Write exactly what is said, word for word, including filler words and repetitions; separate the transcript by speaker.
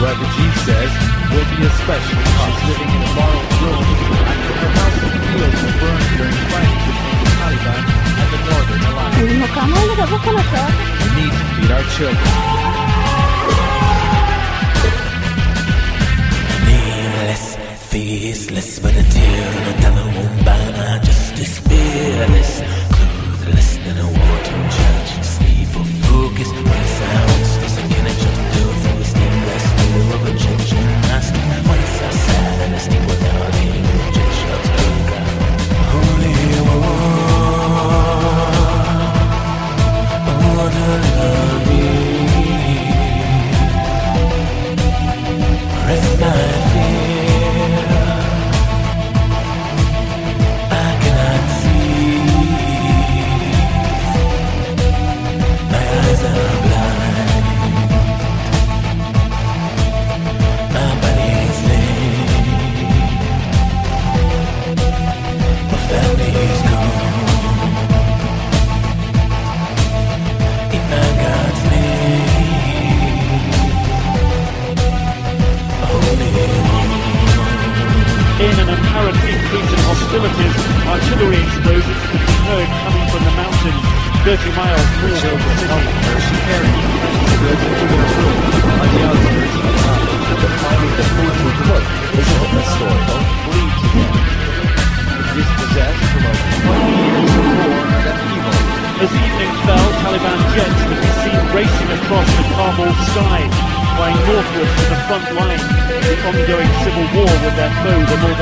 Speaker 1: where the chief says will be especially hot. She's living in a borrowed room after her house in the fields were burned during fighting between the Taliban and the Northern Alliance. We need to feed our children.
Speaker 2: Nameless, faceless, but until the time won't buy my justice fearless. Clueless in a war-torn church, sleep or focus when it sounds. There's a connection filled through a stainless window of a Egyptian master. Once outside and I sleep without aim, Egyptian toga. Holy war, I wanna love me. Rest my fear, I cannot see. My eyes are blind, my body is lame, my family is gone. In my God's name, holy war.
Speaker 3: In an apparent increase in hostilities, artillery explosions could be heard coming from the mountains thirty miles north of the city.
Speaker 1: She carried goods into their room on the outskirts of the town. But finding the food to cook isn't a story. Don't bleed to death. Dispossessed from over twenty years of war and upheaval.
Speaker 3: As evening fell, Taliban jets could be seen racing across the Kabul sky, flying northward to the front line of the ongoing civil war with their foe, the Northern